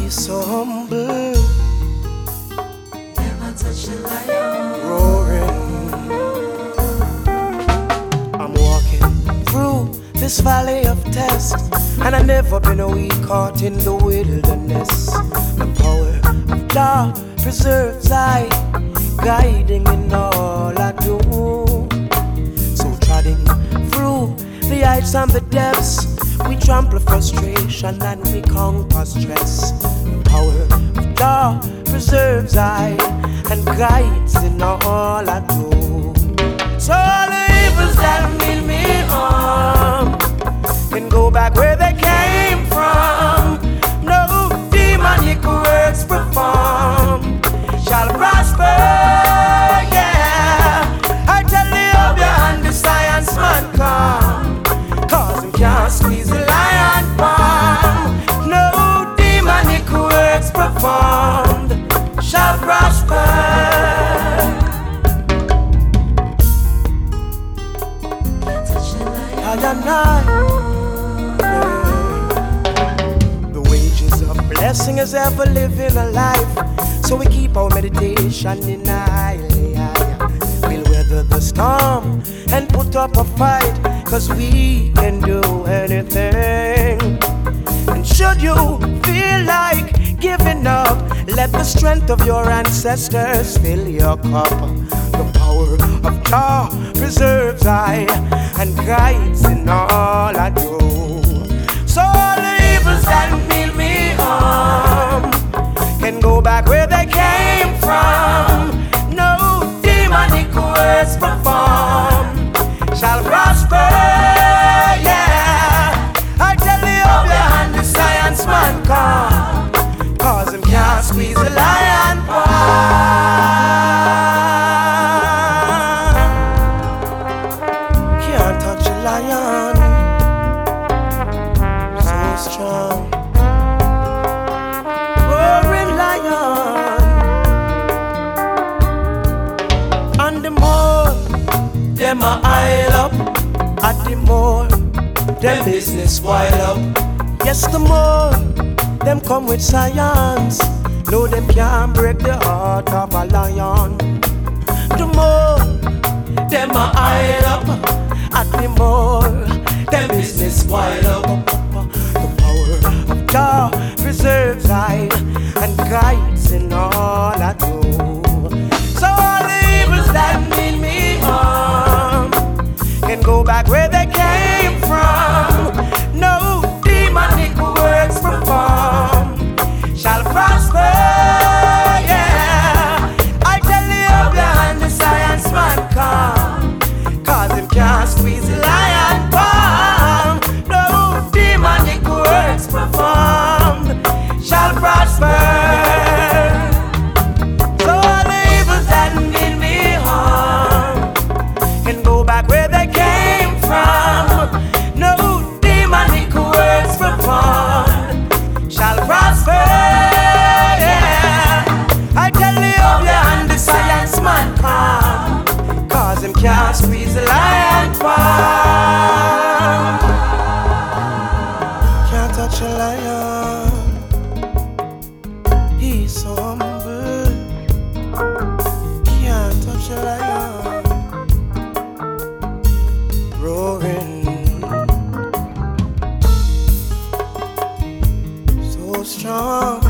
He's so humble, never touch a lion. roaring. I'm walking through this valley of test, and I've never been a week caught in the wilderness. The power of God preserves I, guiding in all I do. So treading through the heights and the depths, we trample frustration and we conquer stress. The power of God preserves I and guides in all I do. So all the evils that mean me harm can go back where they came from. No demonic works performed shall prosper. Yeah, I tell the Obia and the science man come, 'cause him can't squeeze the lion palm. No demonic works performed shall prosper. The wages of blessing is ever living a life, so we keep our meditation in high. We'll weather the storm and put up a fight, 'cause we can do anything. And should you feel like giving up, let the strength of your ancestors fill your cup. The power of God preserves I and guides in all I do. So all the evils that mean me harm can go back where they came from. No demonic words performed shall prosper. Yeah, I tell the Obia and the science man come, 'cause him can't squeeze the lion palm. Can't touch a lion, so strong. Roaring lion. And the more them a aisle up, at the more them business wild up. Yes, the more them come with science, no them can't break the heart of a lion. The more them a aisle up, at the more them business wild up. The power of God preserves I and guides in all I do. So all the evils that mean me harm can go back where they came from. No demonic works performed shall prosper. Yeah, I tell the Obia and the science man come, 'cause him can't squeeze the lion palm. No demonic works performed shall prosper. So all the evils that mean me harm can go back where they came from. No demonic works performed shall prosper. Yeah, I tell the Obia and the science man come, 'cause him can't squeeze the lion palm. Can't touch a lion, he's so humble. Can't touch a lion, roaring, so strong.